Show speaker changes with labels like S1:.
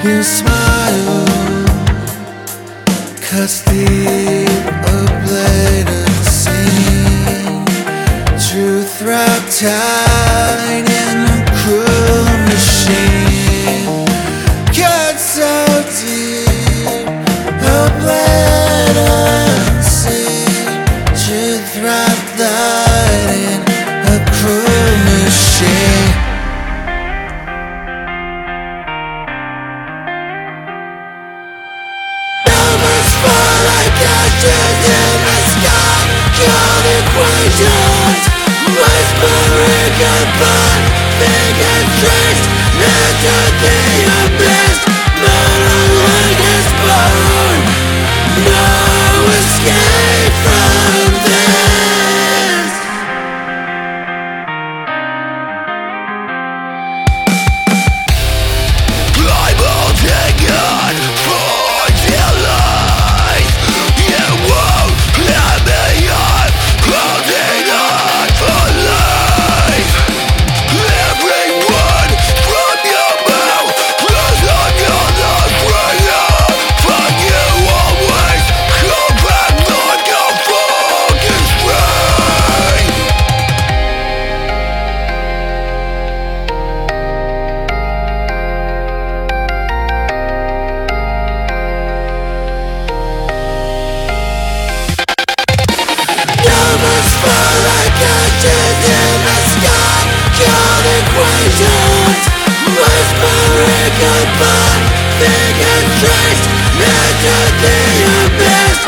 S1: Your smile cuts deep, a blatant scene. Truth wrapped tight in a cruel machine. Cut so deep, a blatant scene. Truth wrapped tight in a cruel machine. Ashes in the sky, cold equations, whispering goodbye, fingers traced into the abyss. Moonlight is born, no escape from this. I'm holding on for dear life. You won't let me up, holding on for life. Everyone from your mouth was on your freedom. But you always come back like your focus free. Numbers fall like ashes in the sky, cold equations, whispering goodbye, fingers traced into the abyss.